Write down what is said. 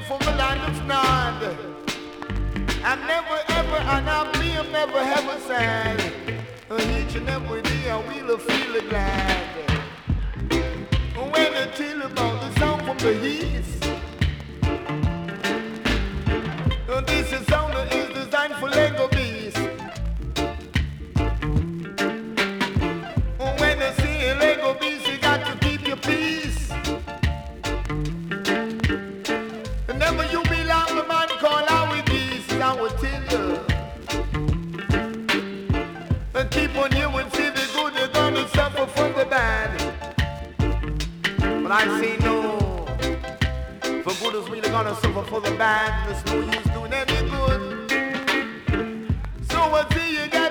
from the land of Nod. I'm never ever, and I will never ever sad. Each and every day I will feel glad. When I tell about the sound from the east, this is sound that is designed for Lego beast. When I see a Lego beast, you got to keep your peace. Never you belong to man call our beast, I will tell you. And keep on you and see the good, you're gonna suffer from the bad. But I say no. For good is really gonna suffer for the bad. There's no use doing any good. So I see you guys.